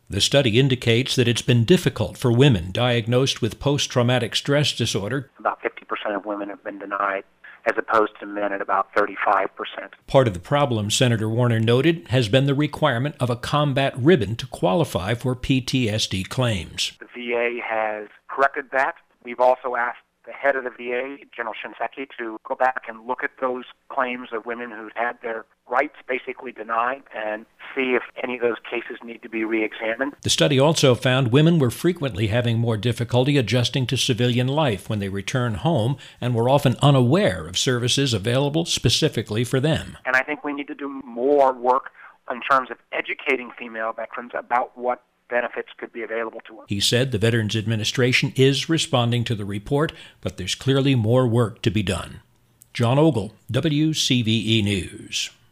The study indicates that it's been difficult for women diagnosed with post-traumatic stress disorder. About 50% of women have been denied, as opposed to men at about 35%. Part of the problem, Senator Warner noted, has been the requirement of a combat ribbon to qualify for PTSD claims. The VA has corrected that. We've also asked the head of the VA, General Shinseki, to go back and look at those claims of women who've had their rights basically denied and see if any of those cases need to be re-examined. The study also found women were frequently having more difficulty adjusting to civilian life when they return home and were often unaware of services available specifically for them. And I think we need to do more work in terms of educating female veterans about what benefits could be available to us. He said the Veterans Administration is responding to the report, but there's clearly more work to be done. John Ogle, WCVE News.